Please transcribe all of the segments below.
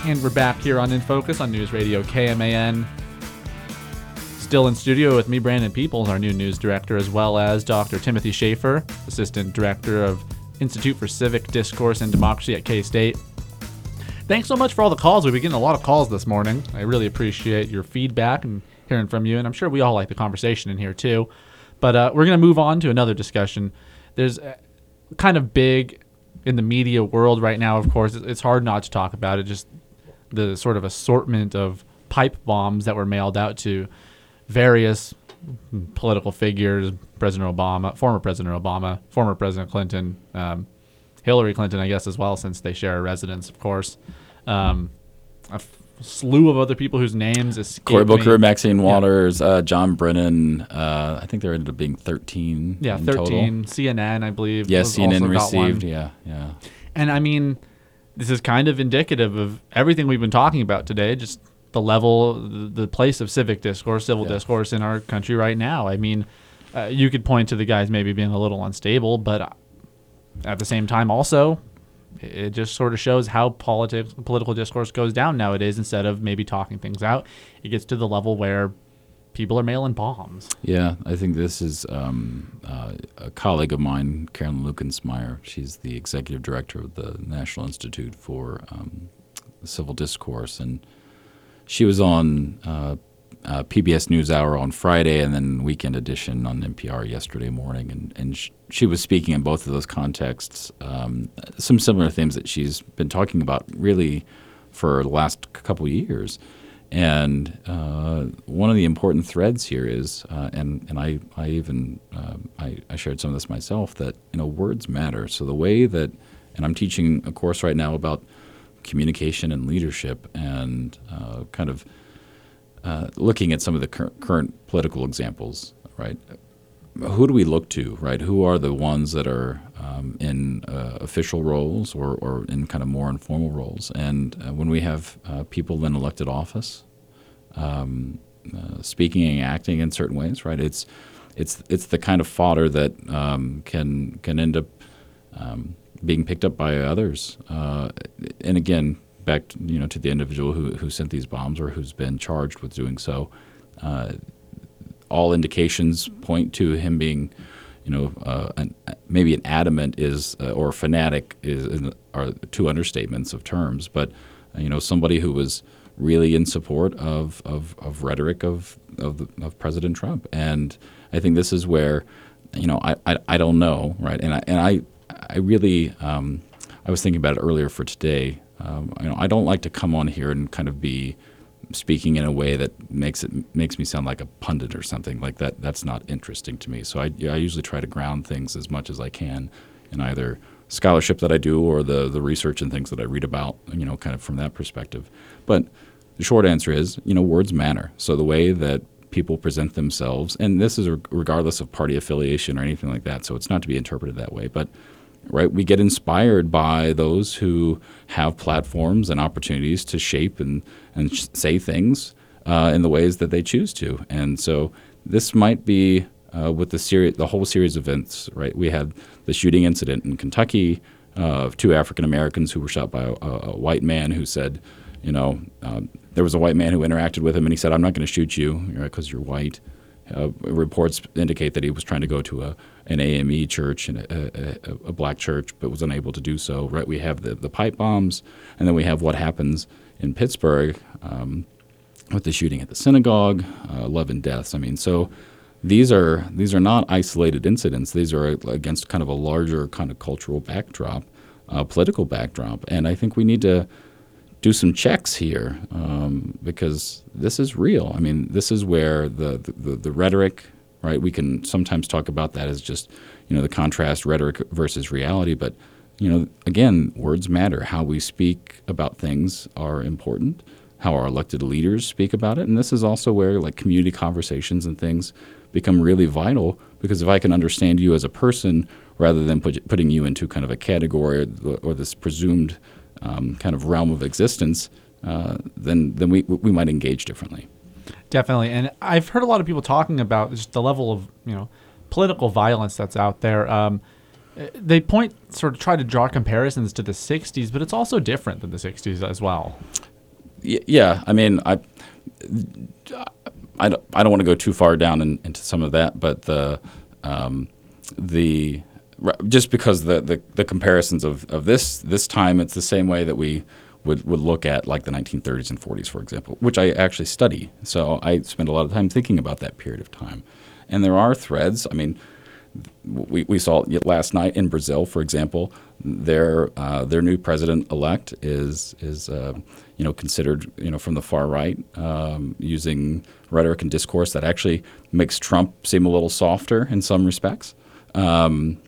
And we're back here on In Focus on News Radio KMAN. Still in studio with me, Brandon Peoples, our new news director, as well as Dr. Timothy Schaefer, Assistant Director of Institute for Civic Discourse and Democracy at K-State. Thanks so much for all the calls. We've been getting a lot of calls this morning. I really appreciate your feedback and hearing from you, and I'm sure we all like the conversation in here too. But we're going to move on to another discussion. There's kind of big in the media world right now, of course. It's hard not to talk about it, just the sort of assortment of pipe bombs that were mailed out to various political figures, President Obama, former President Clinton, Hillary Clinton, I guess, as well, since they share a residence, of course. A slew of other people whose names escape Cory Booker, me. Maxine Waters, John Brennan. I think there ended up being 13 Yeah, in 13. total. CNN, I believe. Yes, CNN received, yeah. And I mean, this is kind of indicative of everything we've been talking about today, just the level, the place of civic discourse, civil discourse in our country right now. I mean, you could point to the guys maybe being a little unstable, but at the same time also, it just sort of shows how political discourse goes down nowadays. Instead of maybe talking things out, it gets to the level where people are mailing bombs. Yeah, I think this is a colleague of mine, Carolyn Lukensmeyer. She's the executive director of the National Institute for Civil Discourse, and she was on PBS NewsHour on Friday and then Weekend Edition on NPR yesterday morning, and she was speaking in both of those contexts, some similar themes that she's been talking about really for the last couple of years. And one of the important threads here is, and I even shared some of this myself, that words matter. So the way that, and I'm teaching a course right now about communication and leadership, and kind of looking at some of the current political examples, right? Who do we look to, right? Who are the ones that are in official roles or in kind of more informal roles? And when we have people in elected office speaking and acting in certain ways, right? It's the kind of fodder that can end up being picked up by others. And again, back to the individual who sent these bombs or who's been charged with doing so. All indications point to him being, maybe an adamant or fanatic are two understatements of terms, but somebody who was really in support of rhetoric of President Trump, and I think this is where, I don't know, right? And I really I was thinking about it earlier for today. I don't like to come on here and kind of be speaking in a way that makes me sound like a pundit or something like that. That's not interesting to me. So I usually try to ground things as much as I can in either scholarship that I do or the research and things that I read about, kind of from that perspective. But the short answer is, words matter. So the way that people present themselves, and this is regardless of party affiliation or anything like that, so it's not to be interpreted that way, but right, we get inspired by those who have platforms and opportunities to shape and say things in the ways that they choose to. And so this might be with the whole series of events, right? We had the shooting incident in Kentucky of two African Americans who were shot by a white man who said, there was a white man who interacted with him and he said, "I'm not going to shoot you because you're white." Reports indicate that he was trying to go to an AME church, and a black church, but was unable to do so. Right? We have the pipe bombs, and then we have what happens in Pittsburgh with the shooting at the synagogue, 11 deaths. I mean, so these are not isolated incidents. These are against kind of a larger kind of cultural backdrop, political backdrop, and I think we need to do some checks here because this is real. I mean, this is where the rhetoric, right? We can sometimes talk about that as just, the contrast rhetoric versus reality. But, again, words matter. How we speak about things are important, how our elected leaders speak about it. And this is also where community conversations and things become really vital, because if I can understand you as a person rather than putting you into kind of a category or this presumed kind of realm of existence, then we might engage differently. Definitely. And I've heard a lot of people talking about just the level of, political violence that's out there. They try to draw comparisons to the 60s, but it's also different than the 60s as well. Yeah, I mean, I don't want to go too far down into some of that, but just because the comparisons of this time, it's the same way that we would look at like the 1930s and 40s, for example, which I actually study. So I spend a lot of time thinking about that period of time. And there are threads. I mean, we saw it last night in Brazil, for example. Their new president-elect is considered from the far right, using rhetoric and discourse that actually makes Trump seem a little softer in some respects. I'm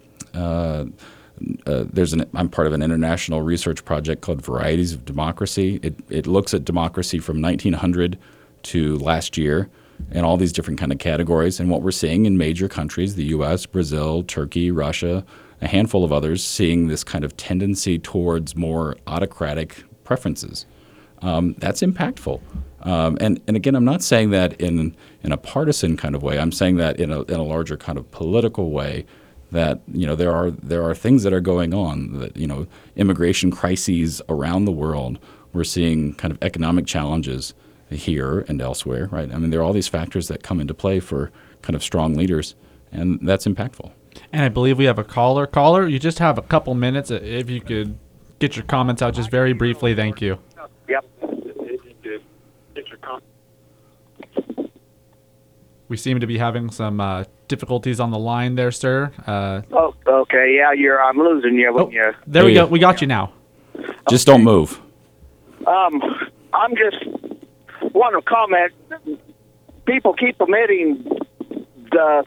part of an international research project called Varieties of Democracy. It looks at democracy from 1900 to last year in all these different kind of categories. And what we're seeing in major countries, the U.S., Brazil, Turkey, Russia, a handful of others, seeing this kind of tendency towards more autocratic preferences. That's impactful. And again, I'm not saying that in a partisan kind of way. I'm saying that in a larger kind of political way, that there are things that are going on, that immigration crises around the world. We're seeing kind of economic challenges here and elsewhere, right? I mean, there are all these factors that come into play for kind of strong leaders, and that's impactful. And I believe we have a caller. Caller, you just have a couple minutes. If you could get your comments out just very briefly, thank you. Yep. We seem to be having some difficulties on the line there, sir. Oh, okay. Yeah, I'm losing you when you. There we go. We got you now. Just don't move. I'm just want to comment. People keep omitting the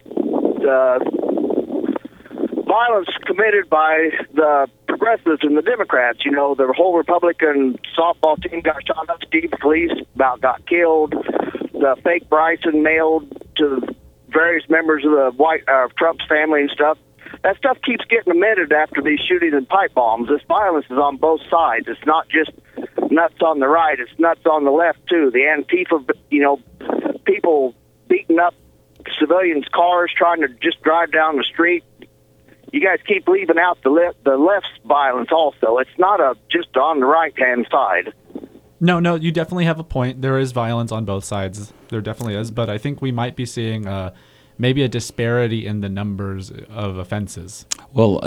violence committed by the progressives and the Democrats. The whole Republican softball team got shot up. Steve Police about got killed. The fake Bryson mailed to various members of the Trump's family and stuff. That stuff keeps getting omitted after these shootings and pipe bombs. This violence is on both sides. It's not just nuts on the right. It's nuts on the left, too. The Antifa, people beating up civilians' cars, trying to just drive down the street. You guys keep leaving out the left's violence also. It's not just on the right-hand side. No, you definitely have a point. There is violence on both sides. There definitely is. But I think we might be seeing maybe a disparity in the numbers of offenses. Well,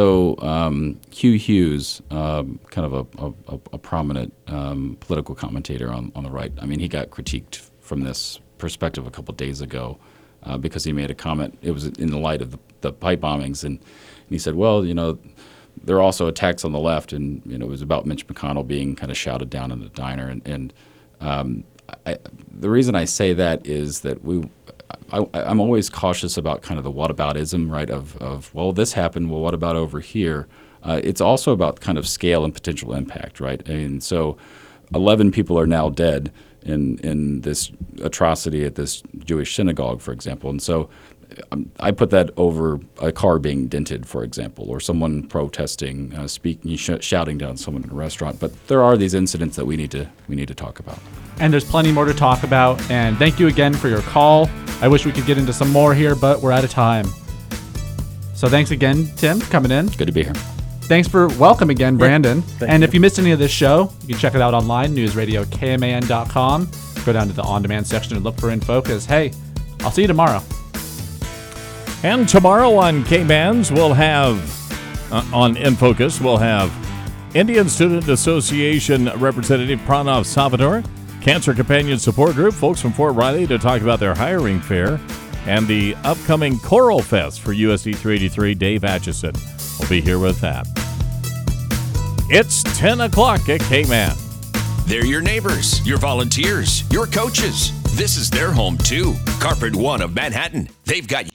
Hugh Hughes, kind of a prominent political commentator on the right, I mean, he got critiqued from this perspective a couple of days ago because he made a comment. It was in the light of the pipe bombings. And he said, well, there are also attacks on the left, and it was about Mitch McConnell being kind of shouted down in the diner. And the reason I say that is that I'm always cautious about kind of the whataboutism, right? Of well, this happened. Well, what about over here? It's also about kind of scale and potential impact, right? And so, 11 people are now dead in this atrocity at this Jewish synagogue, for example, and so. I put that over a car being dented, for example, or someone protesting, speaking, shouting down someone in a restaurant. But there are these incidents that we need to talk about. And there's plenty more to talk about. And thank you again for your call. I wish we could get into some more here, but we're out of time. So thanks again, Tim, for coming in. Good to be here. Thanks for welcome again, Brandon. And if you missed any of this show, you can check it out online, newsradiokman.com. Go down to the on-demand section and look for In Focus. Hey, I'll see you tomorrow. And tomorrow on K-Bands, we'll have, on In Focus, we'll have Indian Student Association Representative Pranav Salvador, Cancer Companion Support Group, folks from Fort Riley to talk about their hiring fair, and the upcoming Choral Fest for USD 383, Dave Atchison will be here with that. It's 10 o'clock at K-Man. They're your neighbors, your volunteers, your coaches. This is their home, too. Carpet One of Manhattan. They've got